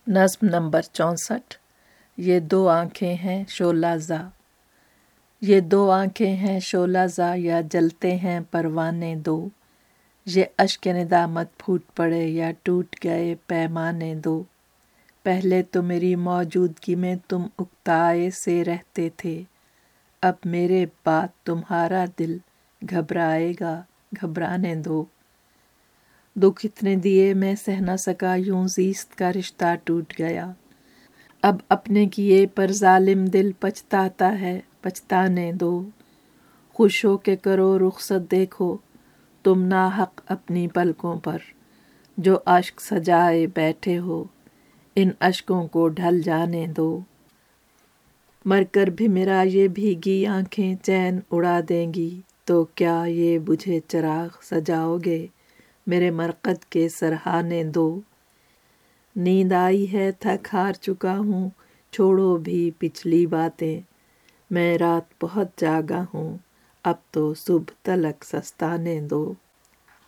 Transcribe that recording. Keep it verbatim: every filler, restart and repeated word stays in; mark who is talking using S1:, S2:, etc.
S1: نظم نمبر چونسٹھ۔ یہ دو آنکھیں ہیں شعلہ زا، یہ دو آنکھیں ہیں شعلہ زا، یا جلتے ہیں پروانے دو، یہ اشک ندامت پھوٹ پڑے یا ٹوٹ گئے پیمانے دو۔ پہلے تو میری موجودگی میں تم اکتائے سے رہتے تھے، اب میرے بعد تمہارا دل گھبرائے گا، گھبرانے دو۔ دکھ اتنے دیے میں سہ نہ سکا، یوں زیست کا رشتہ ٹوٹ گیا، اب اپنے کیے پر ظالم دل پچھتاتا ہے، پچھتانے دو۔ خوش ہو کے کرو رخصت دیکھو تم ناحق اپنی پلکوں پر، جو اشک سجائے بیٹھے ہو ان اشکوں کو ڈھل جانے دو۔ مر کر بھی میرا یہ بھیگی آنکھیں چین اڑا دیں گی، تو کیا یہ بجھے چراغ سجاؤ گے میرے مرقد کے سرہانے دو۔ نیند آئی ہے تھک ہار چکا ہوں، چھوڑو بھی پچھلی باتیں، میں رات بہت جاگا ہوں، اب تو صبح تلک سستانے دو۔